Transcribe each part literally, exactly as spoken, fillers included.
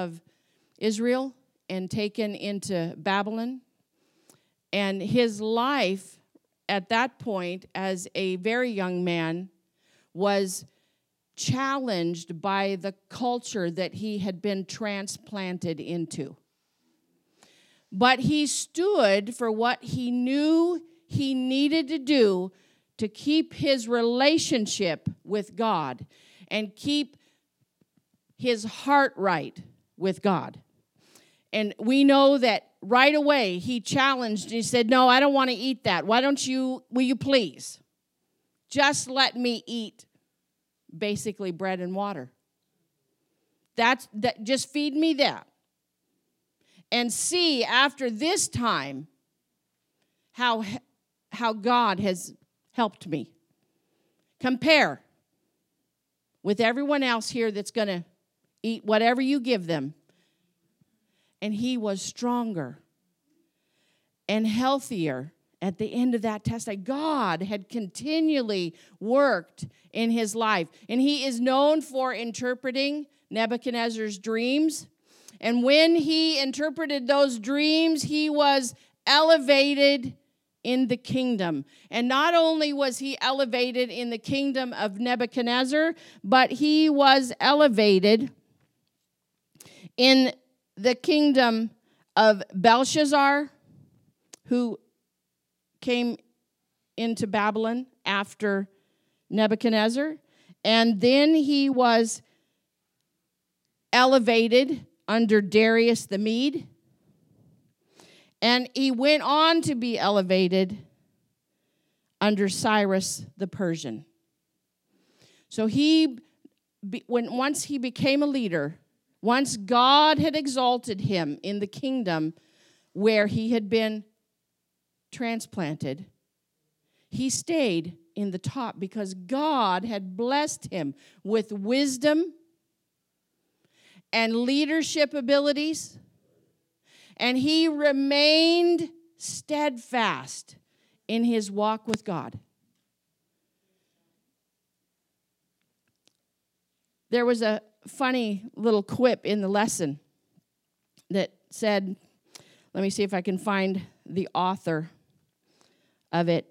of Israel and taken into Babylon. And his life at that point as a very young man was challenged by the culture that he had been transplanted into. But he stood for what he knew he needed to do to keep his relationship with God and keep his heart right with God. And we know that right away he challenged, he said, no, I don't want to eat that. Why don't you, will you please just let me eat basically bread and water. That's that. Just feed me that. And see after this time how, how God has helped me. Compare with everyone else here that's going to eat whatever you give them. And he was stronger and healthier at the end of that test. God had continually worked in his life. And he is known for interpreting Nebuchadnezzar's dreams. And when he interpreted those dreams, he was elevated in the kingdom. And not only was he elevated in the kingdom of Nebuchadnezzar, but he was elevated in the kingdom of Belshazzar, who came into Babylon after Nebuchadnezzar. And then he was elevated under Darius the Mede. And he went on to be elevated under Cyrus the Persian. So he, when once he became a leader, once God had exalted him in the kingdom where he had been transplanted, he stayed in the top because God had blessed him with wisdom and leadership abilities, and he remained steadfast in his walk with God. There was a funny little quip in the lesson that said, let me see if I can find the author of it.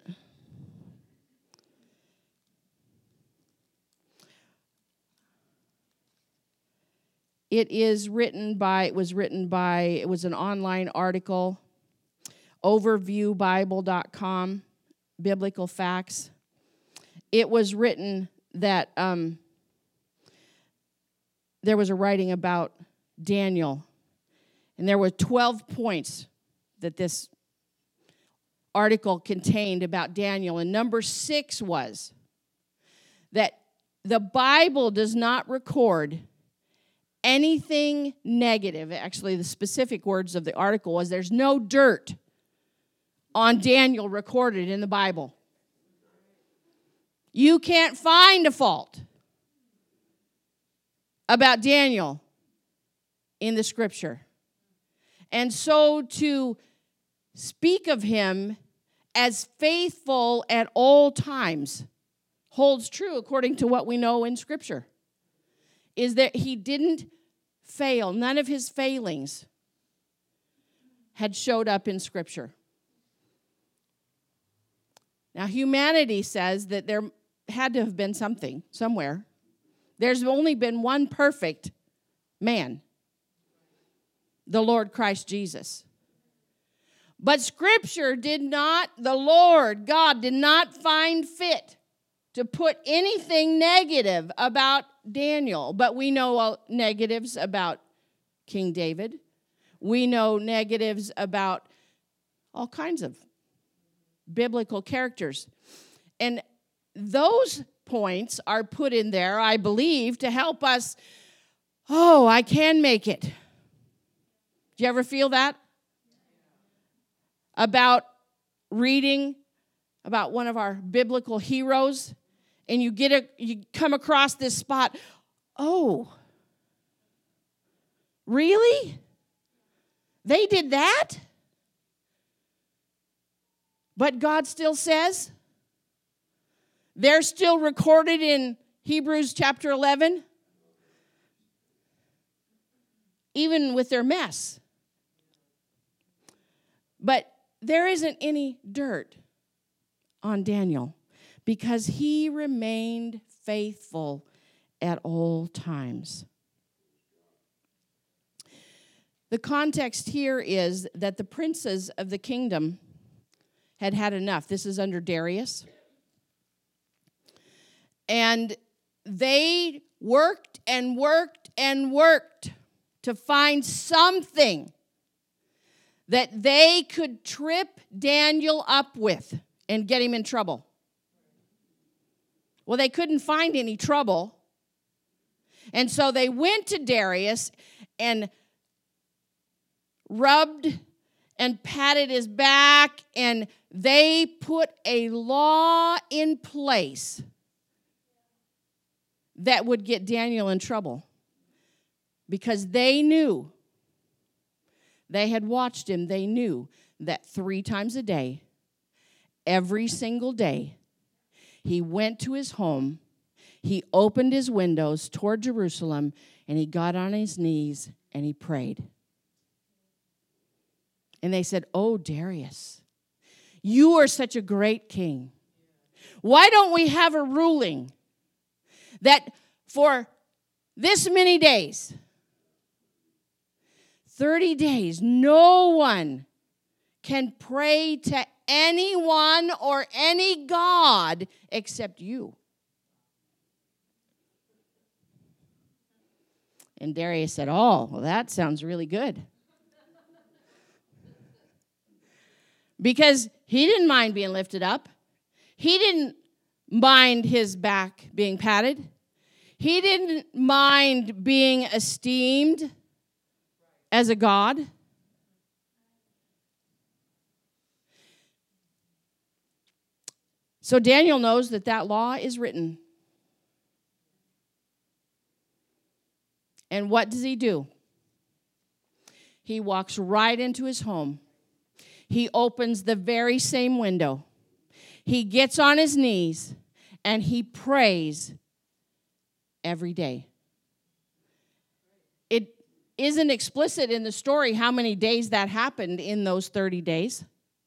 It is written by, it was written by, it was an online article, overview bible dot com, Biblical Facts. It was written that um, there was a writing about Daniel, and there were twelve points that this article contained about Daniel, and number six was that the Bible does not record anything negative. Actually, the specific words of the article was there's no dirt on Daniel recorded in the Bible. You can't find a fault about Daniel in the scripture. And so to speak of him as faithful at all times holds true according to what we know in scripture. Is that he didn't fail. None of his failings had showed up in Scripture. Now, humanity says that there had to have been something somewhere. There's only been one perfect man, the Lord Christ Jesus. But Scripture did not, the Lord God did not find fit to put anything negative about Daniel. But we know negatives about King David. We know negatives about all kinds of biblical characters. And those points are put in there, I believe, to help us, oh, I can make it. Do you ever feel that? About reading about one of our biblical heroes, and you get a, you come across this spot. Oh, really? They did that? But God still says they're still recorded in Hebrews chapter eleven. even with their mess. But there isn't any dirt on Daniel because he remained faithful at all times. The context here is that the princes of the kingdom had had enough. This is under Darius. And they worked and worked and worked to find something that they could trip Daniel up with and get him in trouble. Well, they couldn't find any trouble. And so they went to Darius and rubbed and patted his back, and they put a law in place that would get Daniel in trouble because they knew, they had watched him, they knew that three times a day, every single day, he went to his home, he opened his windows toward Jerusalem, and he got on his knees and he prayed. And they said, "Oh, Darius, you are such a great king. Why don't we have a ruling that for this many days, thirty days, no one can pray to anyone or any god except you?" And Darius said, "Oh, well, that sounds really good." Because he didn't mind being lifted up. He didn't mind his back being patted. He didn't mind being esteemed as a god. So Daniel knows that that law is written. And what does he do? He walks right into his home. He opens the very same window. He gets on his knees and he prays every day. It isn't explicit in the story how many days that happened in those thirty days.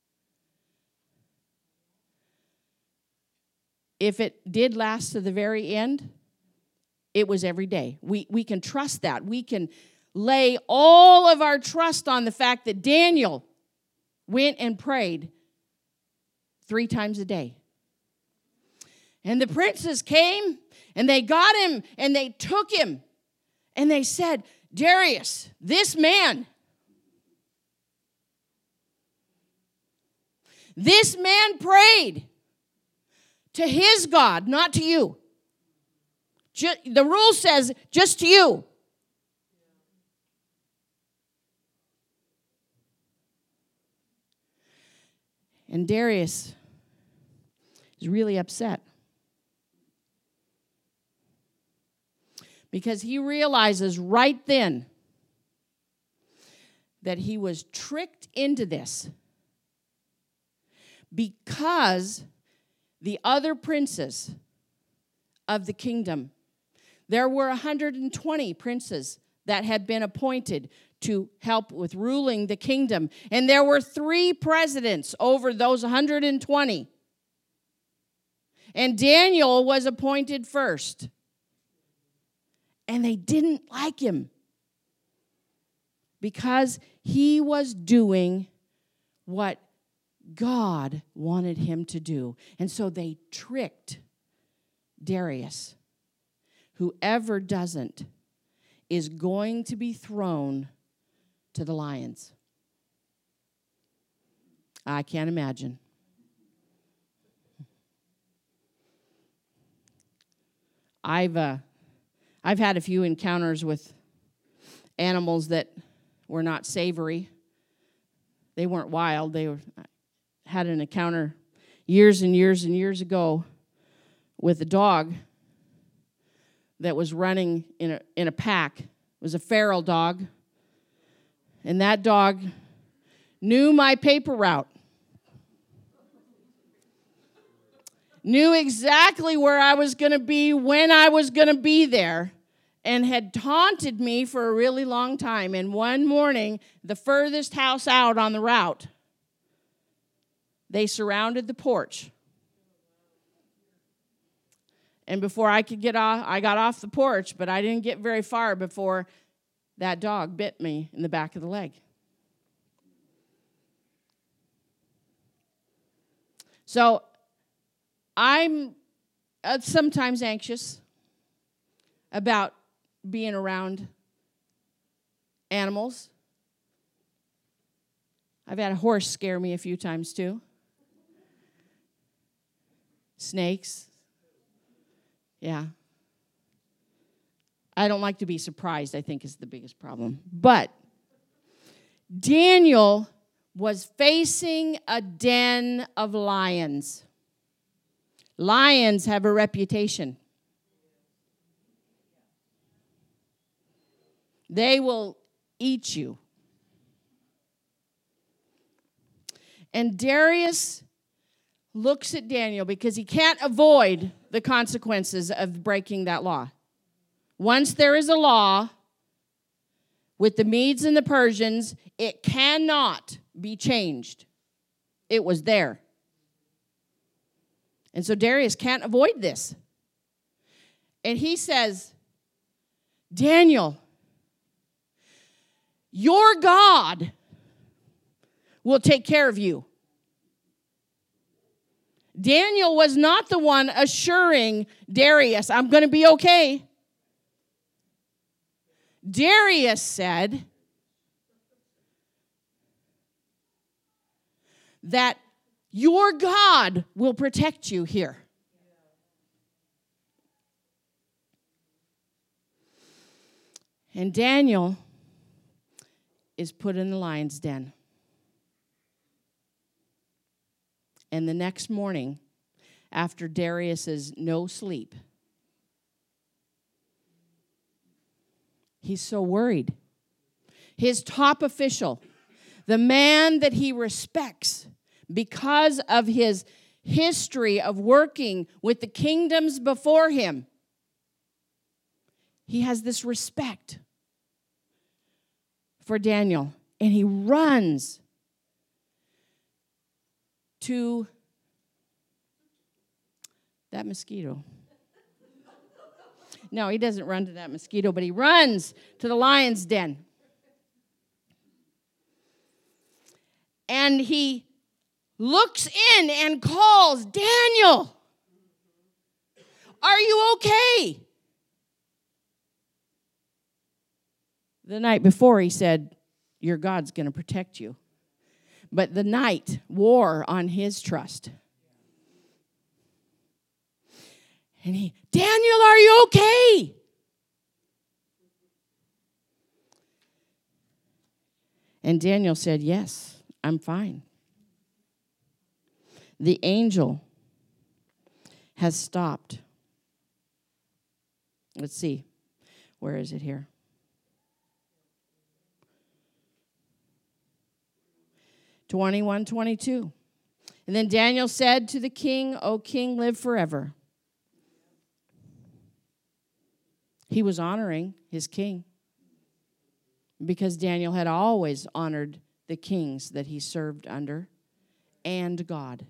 If it did last to the very end, it was every day. We, we can trust that. We can lay all of our trust on the fact that Daniel went and prayed three times a day. And the princes came, and they got him, and they took him, and they said, "Darius, this man, this man prayed to his God, not to you. Just, the rule says just to you." And Darius is really upset because he realizes right then that he was tricked into this because the other princes of the kingdom, there were one hundred twenty princes that had been appointed to help with ruling the kingdom. And there were three presidents over those one hundred twenty. And Daniel was appointed first. And they didn't like him because he was doing what God wanted him to do. And so they tricked Darius. Whoever doesn't is going to be thrown to the lions. I can't imagine. I've uh, I've had a few encounters with animals that were not savory. They weren't wild. They were, had an encounter years and years and years ago with a dog that was running in a in a pack. It was a feral dog. And that dog knew my paper route. Knew exactly where I was going to be, when I was going to be there. and had taunted me for a really long time. And one morning, the furthest house out on the route, they surrounded the porch. And before I could get off, I got off the porch, but I didn't get very far before that dog bit me in the back of the leg. So I'm uh, sometimes anxious about being around animals. I've had a horse scare me a few times too. Snakes. Yeah. I don't like to be surprised, I think, is the biggest problem. But Daniel was facing a den of lions. Lions have a reputation. They will eat you. And Darius looks at Daniel because he can't avoid the consequences of breaking that law. Once there is a law with the Medes and the Persians, it cannot be changed. It was there. And so Darius can't avoid this. And he says, Daniel, your God will take care of you. Daniel was not the one assuring Darius, I'm going to be okay. Darius said that your God will protect you here. And Daniel is put in the lion's den. And the next morning, after Darius's no sleep, he's so worried. His top official, the man that he respects because of his history of working with the kingdoms before him, he has this respect for Daniel. And he runs to that mosquito. No, he doesn't run to that mosquito, but he runs to the lion's den. And he looks in and calls, Daniel, are you okay? The night before he said, your God's going to protect you. But the night wore on his trust. And he, Daniel, are you okay? And Daniel said, yes, I'm fine. The angel has stopped. Let's see. Where is it here? twenty-one, twenty-two. And then Daniel said to the king, O king, live forever. He was honoring his king because Daniel had always honored the kings that he served under and God.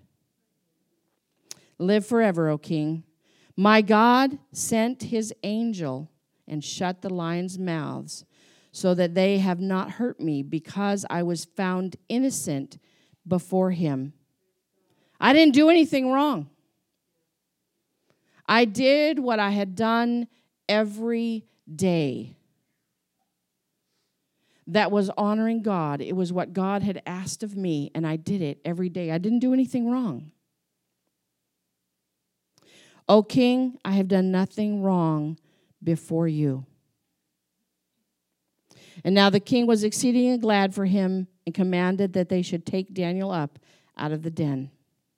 Live forever, O king. My God sent his angel and shut the lions' mouths so that they have not hurt me because I was found innocent before him. I didn't do anything wrong. I did what I had done every day that was honoring God. It was what God had asked of me, and I did it every day. I didn't do anything wrong. O king, I have done nothing wrong before you. And now the king was exceedingly glad for him and commanded that they should take Daniel up out of the den.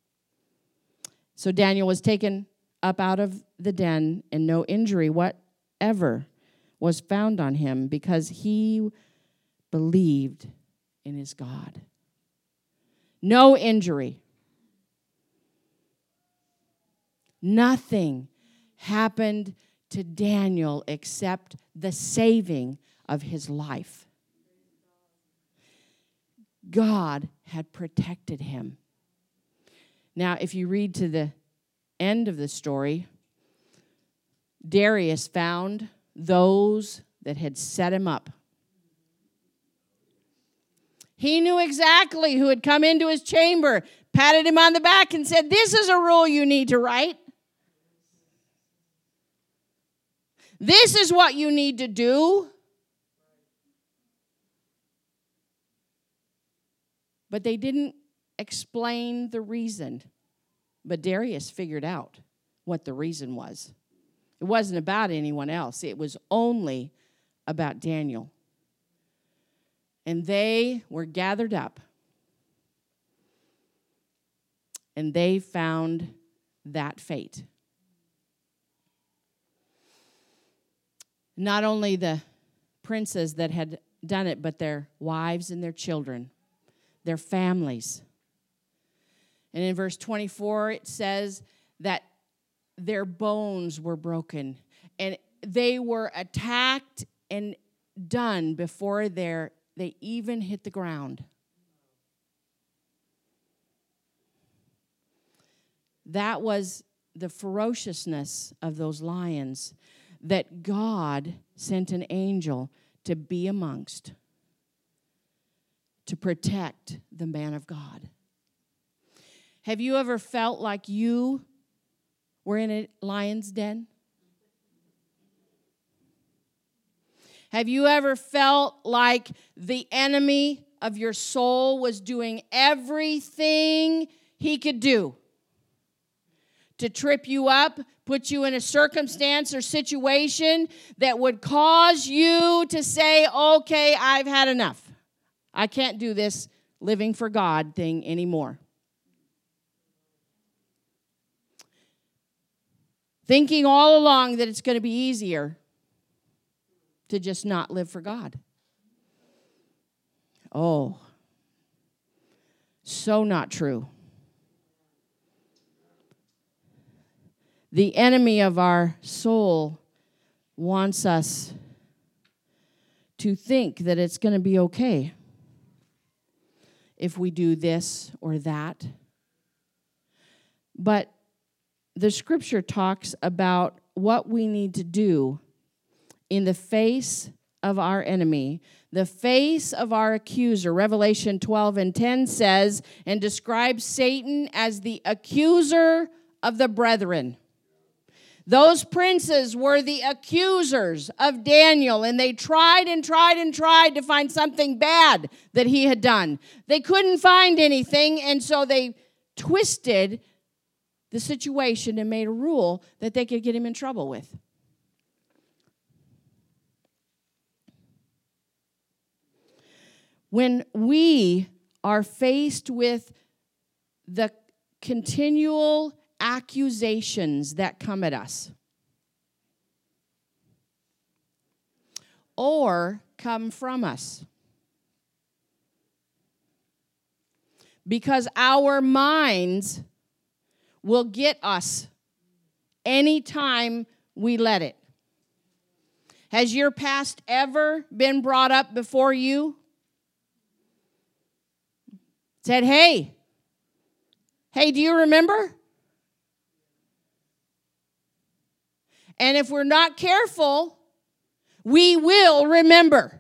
So Daniel was taken up out of the den, and no injury whatever was found on him because he believed in his God. No injury. Nothing happened to Daniel except the saving of his life. God had protected him. Now, if you read to the end of the story, Darius found those that had set him up. He knew exactly who had come into his chamber, patted him on the back and said, "This is a rule you need to write. This is what you need to do." But they didn't explain the reason. But Darius figured out what the reason was. It wasn't about anyone else. It was only about Daniel. And they were gathered up. And they found that fate. Not only the princes that had done it, but their wives and their children, their families. And in verse twenty-four, it says that their bones were broken. And they were attacked and done before their, they even hit the ground. That was the ferociousness of those lions that God sent an angel to be amongst, to protect the man of God. Have you ever felt like you were in a lion's den? Have you ever felt like the enemy of your soul was doing everything he could do to trip you up, put you in a circumstance or situation that would cause you to say, "Okay, I've had enough. I can't do this living for God thing anymore"? Thinking all along that it's going to be easier to just not live for God. Oh, so not true. The enemy of our soul wants us to think that it's going to be okay if we do this or that. But the scripture talks about what we need to do in the face of our enemy, the face of our accuser. Revelation twelve and ten says and describes Satan as the accuser of the brethren. Those princes were the accusers of Daniel, and they tried and tried and tried to find something bad that he had done. They couldn't find anything, and so they twisted the situation and made a rule that they could get him in trouble with. When we are faced with the continual accusations that come at us or come from us, because our minds will get us anytime we let it. Has your past ever been brought up before you? Said, hey, hey, do you remember? And if we're not careful, we will remember.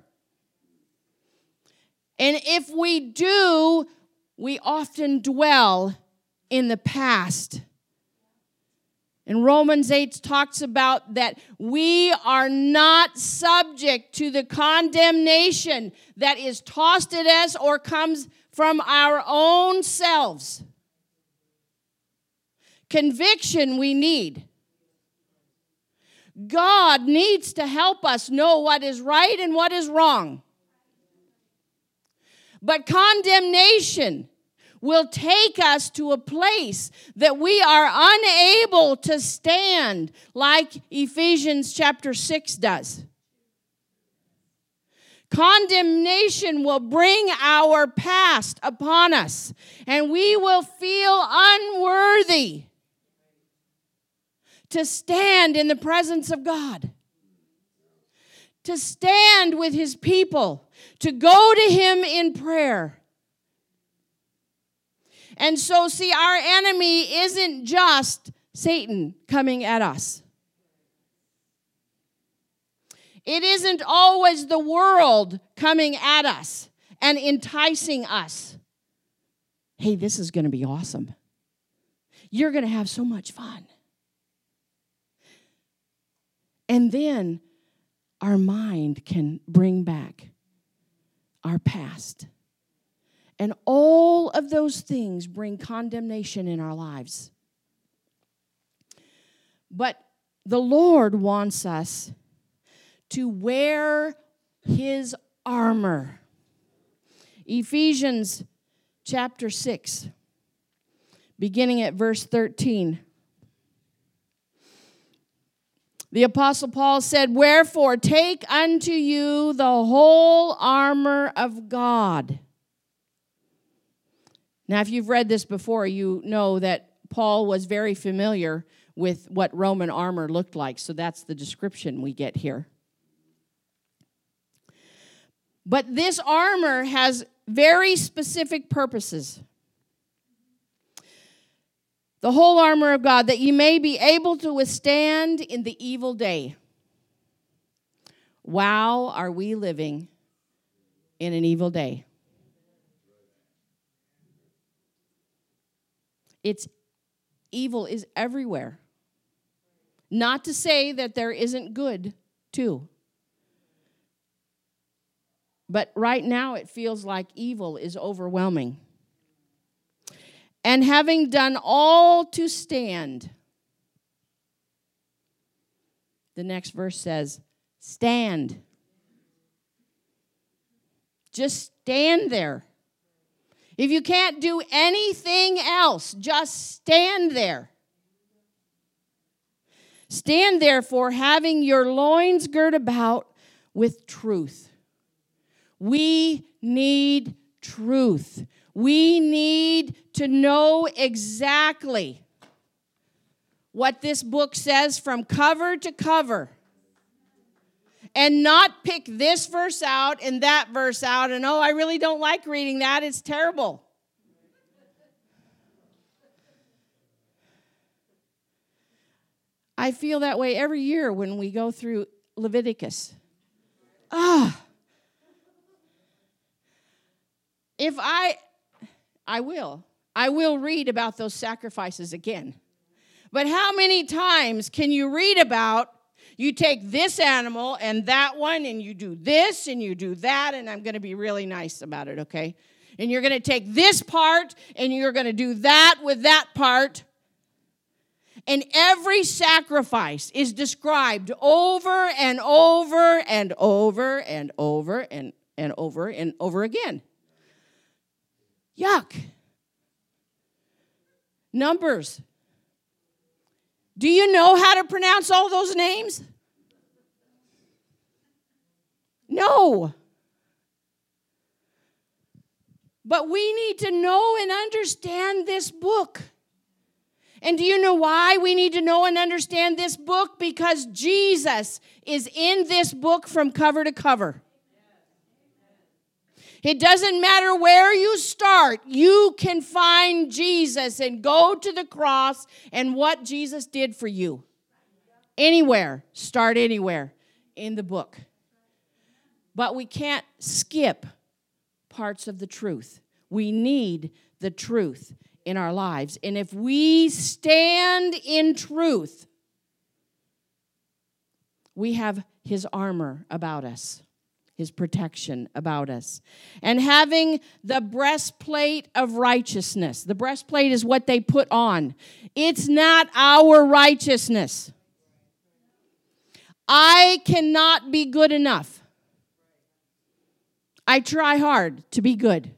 And if we do, we often dwell in the past. And Romans eight talks about that we are not subject to the condemnation that is tossed at us or comes from our own selves. Conviction we need. God needs to help us know what is right and what is wrong. But condemnation will take us to a place that we are unable to stand, like Ephesians chapter six does. Condemnation will bring our past upon us, and we will feel unworthy to stand in the presence of God, to stand with his people, to go to him in prayer. And so, see, our enemy isn't just Satan coming at us. It isn't always the world coming at us and enticing us. Hey, this is going to be awesome. You're going to have so much fun. And then our mind can bring back our past. And all of those things bring condemnation in our lives. But the Lord wants us to wear his armor. Ephesians chapter six, beginning at verse thirteen. The Apostle Paul said, "Wherefore take unto you the whole armor of God." Now, if you've read this before, you know that Paul was very familiar with what Roman armor looked like, so that's the description we get here. But this armor has very specific purposes. The whole armor of God, that you may be able to withstand in the evil day. Wow, are we living in an evil day? It's evil is everywhere. Not to say that there isn't good, too. But right now it feels like evil is overwhelming. And having done all to stand, the next verse says, stand. Just stand there. If you can't do anything else, just stand there. Stand therefore, having your loins girt about with truth. We need truth. We need to know exactly what this book says from cover to cover. And not pick this verse out and that verse out and, oh, I really don't like reading that. It's terrible. I feel that way every year when we go through Leviticus. Ah. If I, I will. I will read about those sacrifices again. But how many times can you read about, you take this animal and that one, and you do this and you do that, and I'm going to be really nice about it, okay? And you're going to take this part and you're going to do that with that part. And every sacrifice is described over and over and over and over and, and over and over again. Yuck. Numbers. Do you know how to pronounce all those names? No. But we need to know and understand this book. And do you know why we need to know and understand this book? Because Jesus is in this book from cover to cover. It doesn't matter where you start. You can find Jesus and go to the cross and what Jesus did for you. Anywhere. Start anywhere in the book. But we can't skip parts of the truth. We need the truth in our lives. And if we stand in truth, we have his armor about us. His protection about us. And having the breastplate of righteousness. The breastplate is what they put on. It's not our righteousness. I cannot be good enough. I try hard to be good.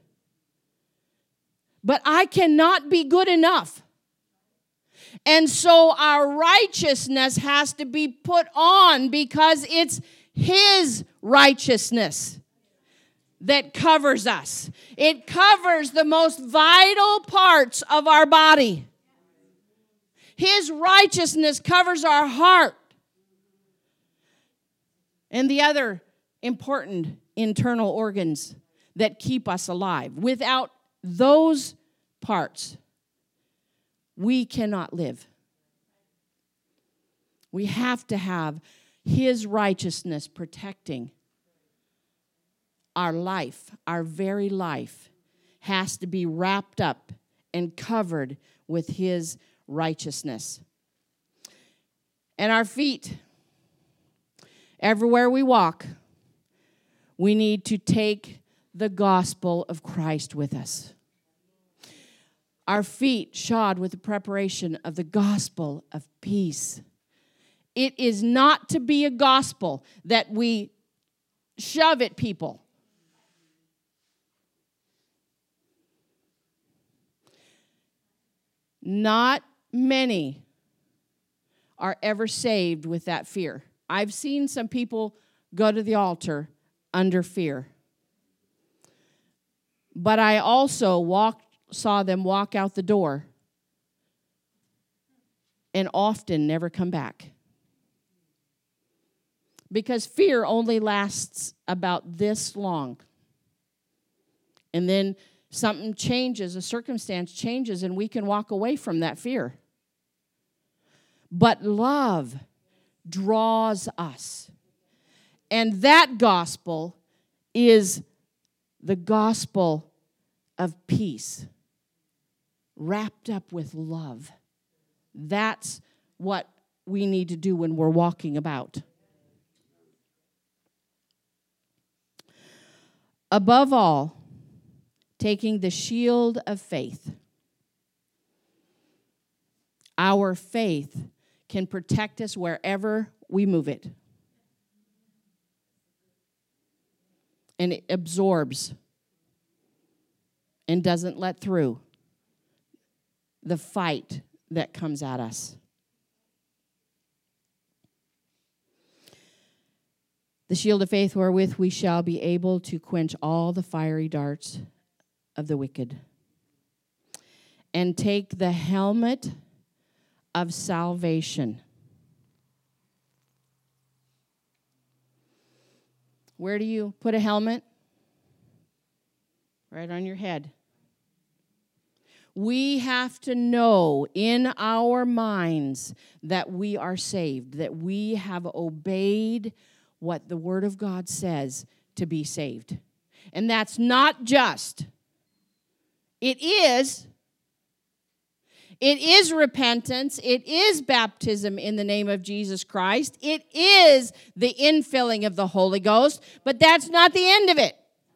But I cannot be good enough. And so our righteousness has to be put on because it's his righteousness that covers us. It covers the most vital parts of our body. His righteousness covers our heart. And the other important internal organs that keep us alive. Without those parts, we cannot live. We have to have His righteousness protecting our life. Our very life has to be wrapped up and covered with His righteousness. And our feet, everywhere we walk, we need to take the gospel of Christ with us. Our feet shod with the preparation of the gospel of peace. It is not to be a gospel that we shove at people. Not many are ever saved with that fear. I've seen some people go to the altar under fear. But I also walked, saw them walk out the door and often never come back. Because fear only lasts about this long. And then something changes, a circumstance changes, and we can walk away from that fear. But love draws us. And that gospel is the gospel of peace, wrapped up with love. That's what we need to do when we're walking about. Above all, taking the shield of faith. Our faith can protect us wherever we move it. And it absorbs and doesn't let through the fight that comes at us. The shield of faith wherewith we shall be able to quench all the fiery darts of the wicked. And take the helmet of salvation. Where do you put a helmet? Right on your head. We have to know in our minds that we are saved, that we have obeyed what the Word of God says to be saved. And that's not just. It is. It is repentance. It is baptism in the name of Jesus Christ. It is the infilling of the Holy Ghost. But that's not the end of it.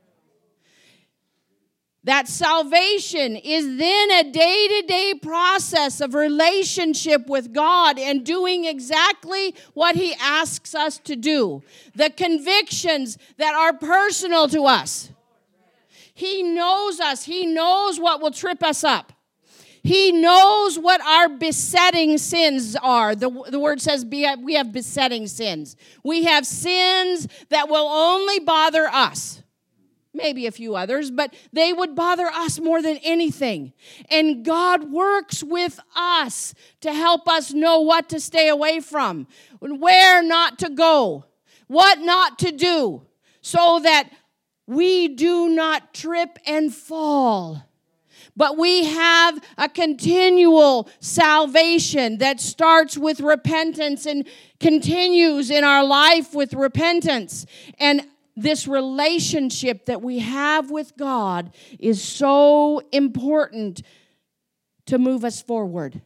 That salvation is then a day-to-day process of relationship with God and doing exactly what He asks us to do. The convictions that are personal to us. He knows us. He knows what will trip us up. He knows what our besetting sins are. The, the word says be, we have besetting sins. We have sins that will only bother us. Maybe a few others, but they would bother us more than anything. And God works with us to help us know what to stay away from, where not to go, what not to do, so that we do not trip and fall. But we have a continual salvation that starts with repentance and continues in our life with repentance. And this relationship that we have with God is so important to move us forward.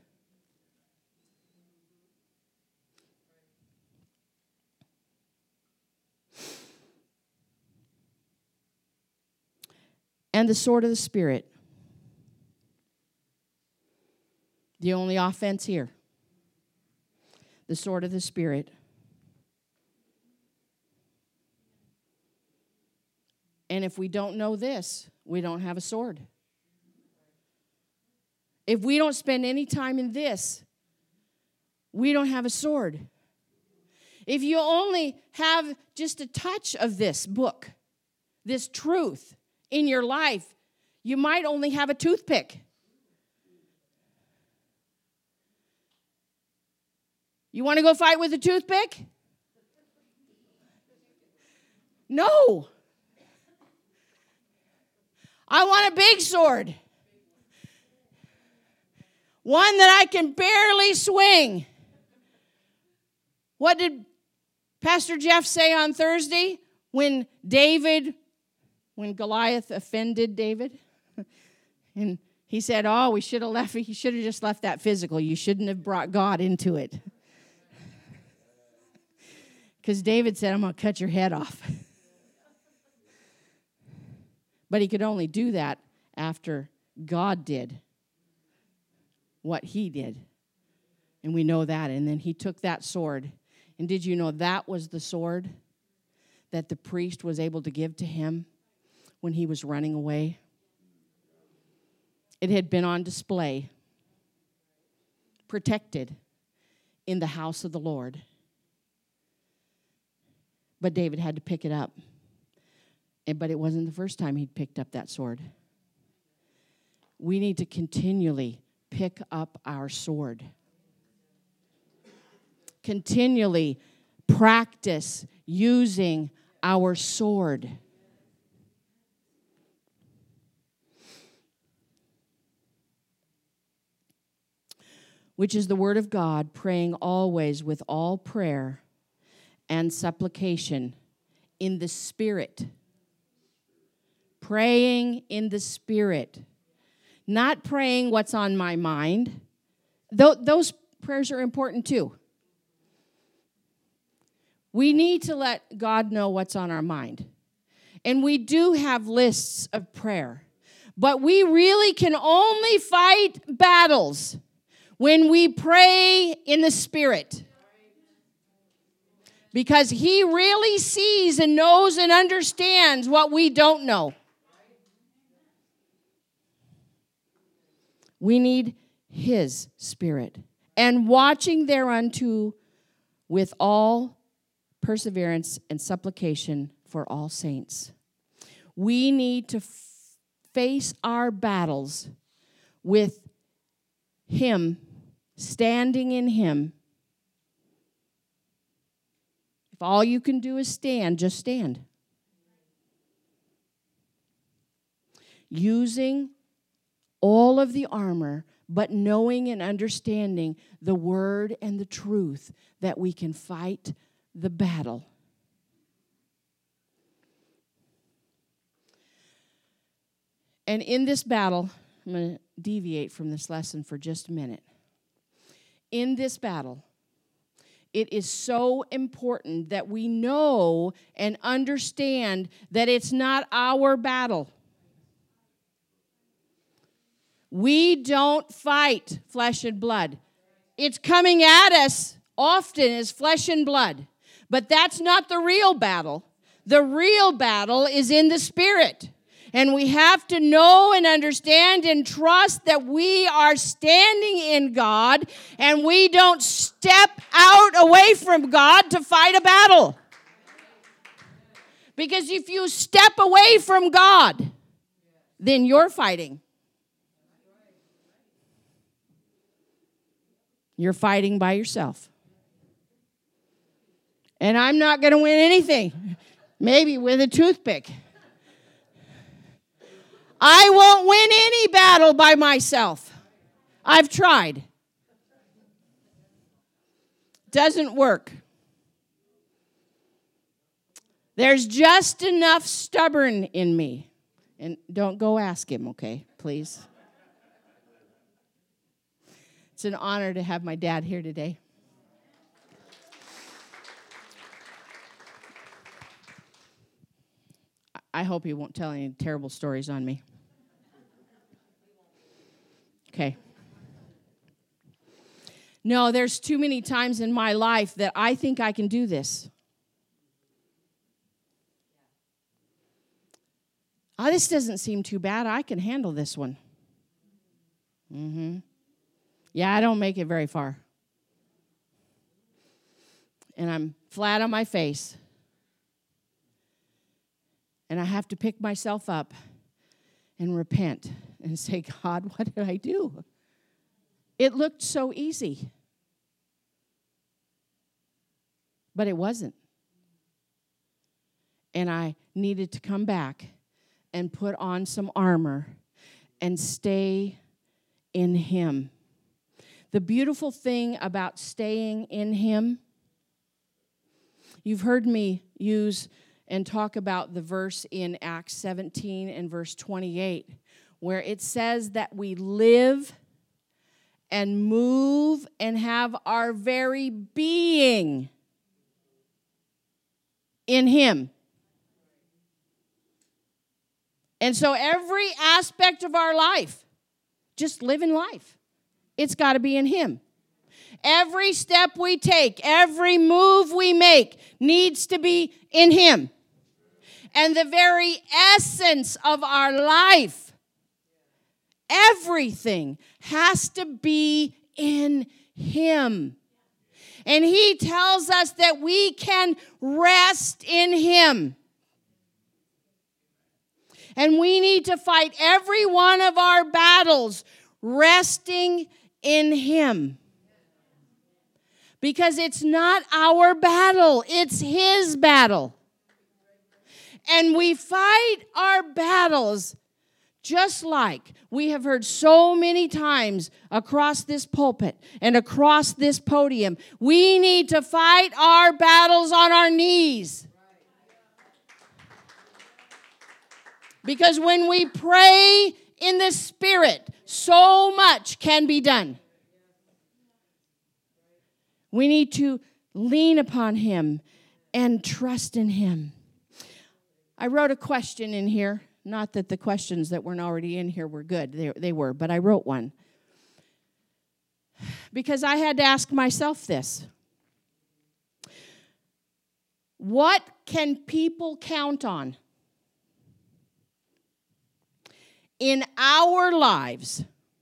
And the sword of the Spirit. The only offense here. The sword of the Spirit. And if we don't know this, we don't have a sword. If we don't spend any time in this, we don't have a sword. If you only have just a touch of this book, this truth in your life, you might only have a toothpick. You want to go fight with a toothpick? No. I want a big sword. One that I can barely swing. What did Pastor Jeff say on Thursday when David, when Goliath offended David? And he said, oh, we should have left, he should have just left that physical. You shouldn't have brought God into it. Because David said, I'm going to cut your head off. But he could only do that after God did what he did. And we know that. And then he took that sword. And did you know that was the sword that the priest was able to give to him when he was running away? It had been on display, protected in the house of the Lord. But David had to pick it up. But it wasn't the first time he'd picked up that sword. We need to continually pick up our sword. Continually practice using our sword. Which is the word of God, praying always with all prayer and supplication in the Spirit. Praying in the Spirit. Not praying what's on my mind. Th- those prayers are important too. We need to let God know what's on our mind. And we do have lists of prayer. But we really can only fight battles when we pray in the Spirit. Because He really sees and knows and understands what we don't know. We need His Spirit. And watching thereunto with all perseverance and supplication for all saints. We need to f- face our battles with Him, standing in Him. If all you can do is stand, just stand. Using all of the armor, but knowing and understanding the word and the truth that we can fight the battle. And in this battle, I'm going to deviate from this lesson for just a minute. In this battle, it is so important that we know and understand that it's not our battle. We don't fight flesh and blood. It's coming at us often as flesh and blood. But that's not the real battle. The real battle is in the Spirit. And we have to know and understand and trust that we are standing in God and we don't step out away from God to fight a battle. Because if you step away from God, then you're fighting. You're fighting by yourself. And I'm not going to win anything. Maybe with a toothpick. I won't win any battle by myself. I've tried. Doesn't work. There's just enough stubborn in me. And don't go ask him, okay, please. It's an honor to have my dad here today. I hope he won't tell any terrible stories on me. Okay. No, there's too many times in my life that I think I can do this. Oh, this doesn't seem too bad. I can handle this one. Mm-hmm. Yeah, I don't make it very far. And I'm flat on my face. And I have to pick myself up and repent and say, God, what did I do? It looked so easy. But it wasn't. And I needed to come back and put on some armor and stay in him. The beautiful thing about staying in him, you've heard me use and talk about the verse in Acts seventeen and verse twenty-eight, where it says that we live and move and have our very being in him. And so every aspect of our life, just living life, it's got to be in him. Every step we take, every move we make needs to be in him. And the very essence of our life, everything has to be in him. And he tells us that we can rest in him. And we need to fight every one of our battles resting in him. Because it's not our battle, it's his battle. And we fight our battles just like we have heard so many times across this pulpit and across this podium. We need to fight our battles on our knees. Because when we pray in the Spirit, so much can be done. We need to lean upon him and trust in him. I wrote a question in here. Not that the questions that weren't already in here were good. They, they were, but I wrote one. Because I had to ask myself this. What can people count on in our lives,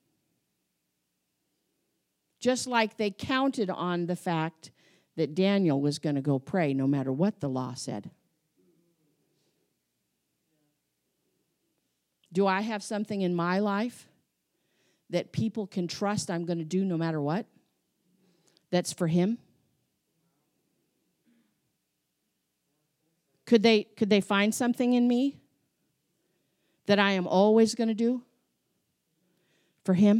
just like they counted on the fact that Daniel was going to go pray no matter what the law said? Do I have something in my life that people can trust I'm going to do no matter what? That's for him? Could they, could they find something in me that I am always going to do for him?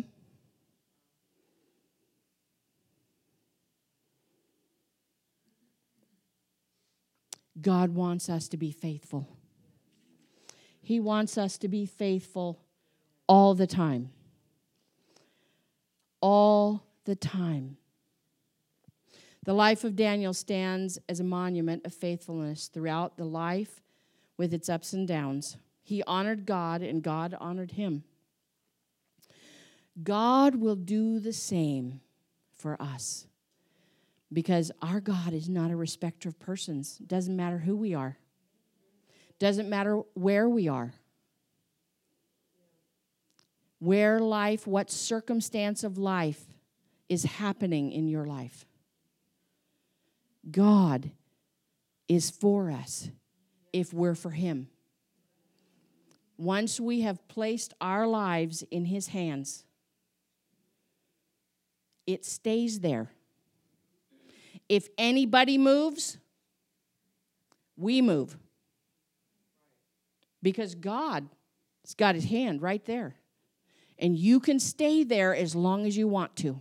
God wants us to be faithful. He wants us to be faithful all the time. All the time. The life of Daniel stands as a monument of faithfulness throughout the life with its ups and downs. He honored God and God honored him. God will do the same for us because our God is not a respecter of persons. Doesn't matter who we are. Doesn't matter where we are. Where life, what circumstance of life is happening in your life. God is for us if we're for him. Once we have placed our lives in his hands, it stays there. If anybody moves, we move. Because God has got his hand right there. And you can stay there as long as you want to.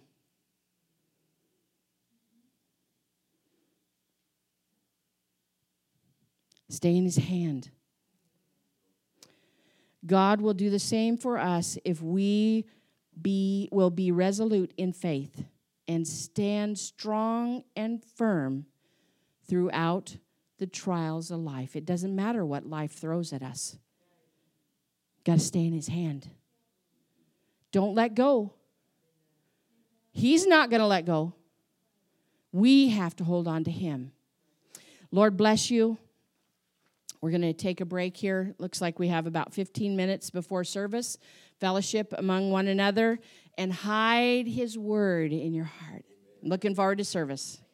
Stay in his hand. God will do the same for us if we be will be resolute in faith and stand strong and firm throughout the trials of life. It doesn't matter what life throws at us. Got to stay in his hand. Don't let go. He's not going to let go. We have to hold on to him. Lord bless you. We're going to take a break here. Looks like we have about fifteen minutes before service. Fellowship among one another and hide his word in your heart. Looking forward to service.